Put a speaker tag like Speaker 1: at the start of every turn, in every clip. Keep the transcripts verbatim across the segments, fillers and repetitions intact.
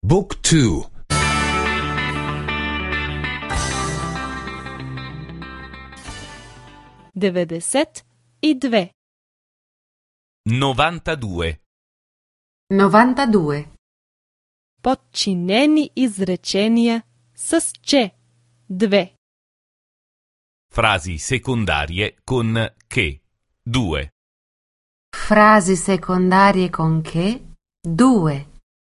Speaker 1: Book two.
Speaker 2: деветдесет и две.
Speaker 3: novantadue.
Speaker 4: novantadue.
Speaker 2: Подчинени изречения с че. Две.
Speaker 3: Frasi secondarie con che. Due.
Speaker 4: Frasi secondarie con che? Due.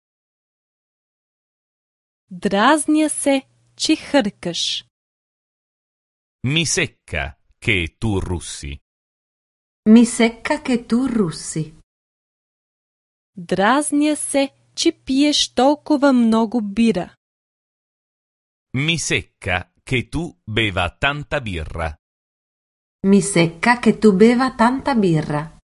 Speaker 2: Дразня се, че хъркаш.
Speaker 3: Mi secca che tu russi.
Speaker 4: Mi secca che tu russi.
Speaker 2: Дразня се, че пиеш толкова много бира.
Speaker 3: Mi secca che tu beva tanta birra.
Speaker 4: Mi secca che tu beva tanta birra.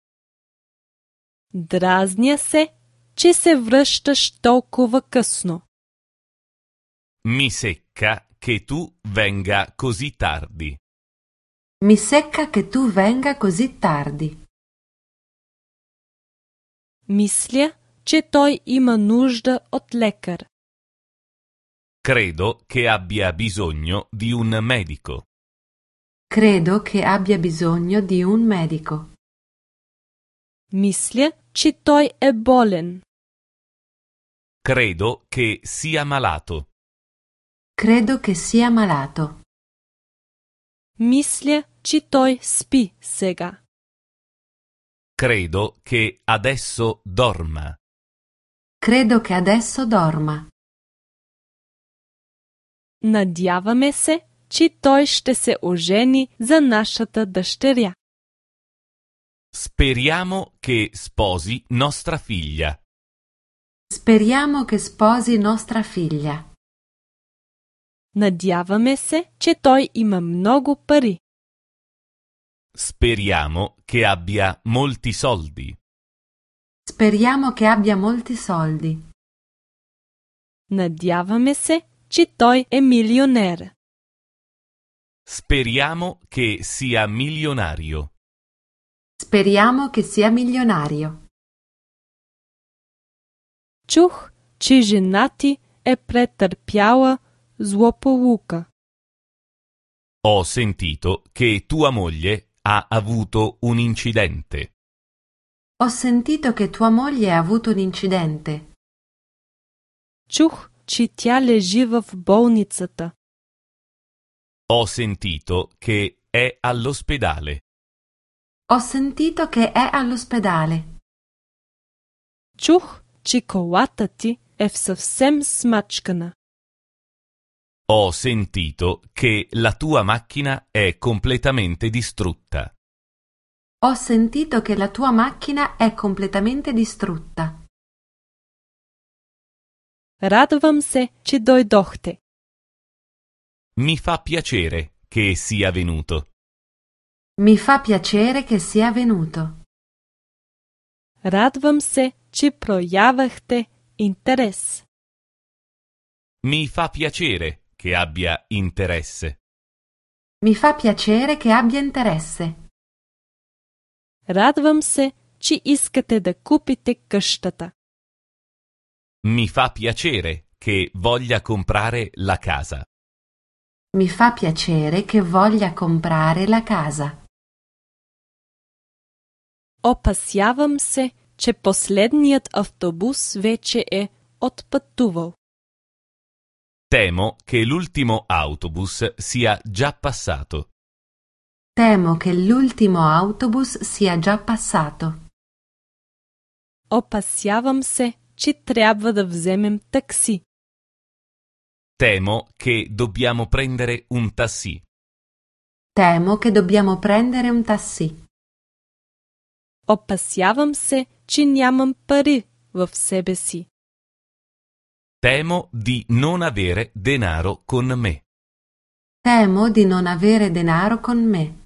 Speaker 2: Дразня се, че се връщаш толкова късно.
Speaker 3: Mi secca che tu venga così tardi.
Speaker 4: Mi secca che tu venga così tardi.
Speaker 2: Мисля, че той има нужда от лекар.
Speaker 3: Credo che abbia bisogno di un medico.
Speaker 4: Credo che abbia bisogno di un medico.
Speaker 2: Мисля, че той е болен.
Speaker 3: Credo che sia malato.
Speaker 4: Credo che sia malato.
Speaker 2: Мисля, че той спи сега.
Speaker 3: Credo che adesso dorma.
Speaker 4: Credo che adesso dorma.
Speaker 2: Надяваме се, че той ще се ожени за нашата дъщеря.
Speaker 3: Speriamo che sposi nostra figlia.
Speaker 4: Speriamo che sposi nostra figlia.
Speaker 2: Надяваме се, че той има много пари.
Speaker 3: Speriamo che abbia molti soldi.
Speaker 4: Speriamo che abbia molti soldi.
Speaker 2: Надяваме се, че той е милионер.
Speaker 3: Speriamo che sia milionario.
Speaker 4: Speriamo che sia milionario.
Speaker 2: Чух, че жена ти е претърпяла злополука.
Speaker 3: Ho sentito che tua moglie ha avuto un incidente.
Speaker 4: Ho sentito che tua moglie ha avuto un incidente.
Speaker 2: Чух, че тя лежи в болницата.
Speaker 3: Ho sentito che è all'ospedale.
Speaker 4: Ho sentito che è all'ospedale.
Speaker 2: Чух, че колата ти е в съвсем смачкана.
Speaker 3: Ho sentito che la tua macchina è completamente distrutta.
Speaker 4: Ho sentito che la tua macchina è completamente distrutta.
Speaker 2: Радвам се, че дойдохте.
Speaker 3: Mi fa piacere che sia venuto.
Speaker 4: Mi fa piacere che sia venuto.
Speaker 2: Радвам се, че проявахте интерес.
Speaker 3: Mi fa piacere che abbia interesse.
Speaker 4: Mi fa piacere che abbia interesse.
Speaker 2: Радвам се, че искате да купите къщата.
Speaker 3: Mi fa piacere che voglia comprare la casa.
Speaker 4: Mi fa piacere che voglia comprare la casa.
Speaker 2: Опасявам се, че последният автобус вече е отпътувал.
Speaker 3: Temo che l'ultimo autobus sia già passato.
Speaker 4: Temo che l'ultimo autobus sia già passato.
Speaker 2: Опасявам се, че трябва да вземем такси.
Speaker 3: Temo che dobbiamo prendere un taxi.
Speaker 4: Temo che dobbiamo prendere un taxi.
Speaker 2: Опасявам се, че нямам пари в себе си.
Speaker 3: Temo di non avere denaro con me.
Speaker 4: Temo di non avere denaro con me.